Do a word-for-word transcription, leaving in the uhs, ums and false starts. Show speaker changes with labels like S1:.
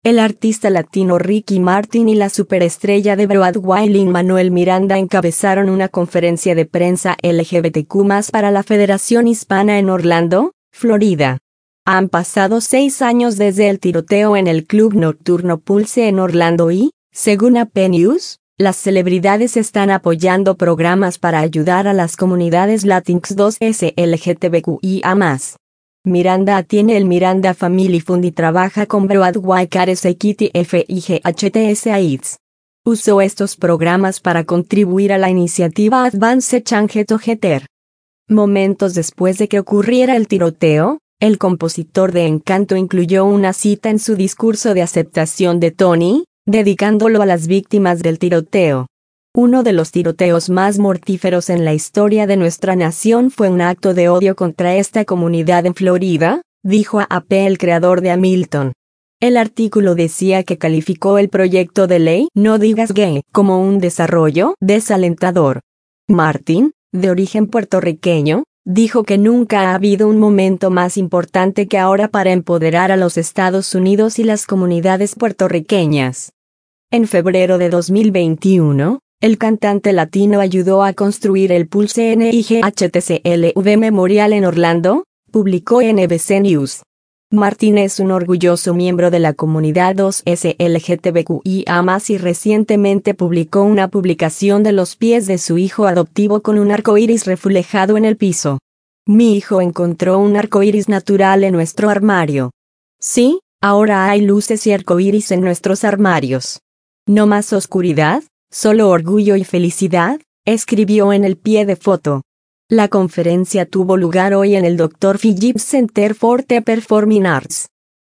S1: El artista latino Ricky Martin y la superestrella de Broadway Lin-Manuel Miranda encabezaron una conferencia de prensa L G B T Q más para la Federación Hispana en Orlando, Florida. Han pasado seis años desde el tiroteo en el club nocturno Pulse en Orlando y, según A P News, las celebridades están apoyando programas para ayudar a las comunidades Latinx dos S L G T B Q I A más. Miranda tiene el Miranda Family Fund y trabaja con Broadway Cares Equity F I G H T S AIDS. Usó estos programas para contribuir a la iniciativa Advance Change Together. Momentos después de que ocurriera el tiroteo, el compositor de Encanto incluyó una cita en su discurso de aceptación de Tony, dedicándolo a las víctimas del tiroteo. Uno de los tiroteos más mortíferos en la historia de nuestra nación fue un acto de odio contra esta comunidad en Florida, dijo a A P el creador de Hamilton. El artículo decía que calificó el proyecto de ley No Digas Gay como un desarrollo desalentador. Martin, de origen puertorriqueño, dijo que nunca ha habido un momento más importante que ahora para empoderar a los Estados Unidos y las comunidades puertorriqueñas. En febrero de dos mil veintiuno, el cantante latino ayudó a construir el Pulse N I G H T C L V Memorial en Orlando, publicó N B C News. Martin es un orgulloso miembro de la comunidad dos S L G T B Q I A más, y recientemente publicó una publicación de los pies de su hijo adoptivo con un arco iris reflejado en el piso. Mi hijo encontró un arco iris natural en nuestro armario. Sí, ahora hay luces y arco iris en nuestros armarios. No más oscuridad, solo orgullo y felicidad, escribió en el pie de foto. La conferencia tuvo lugar hoy en el doctor Phillips Center for the Performing Arts.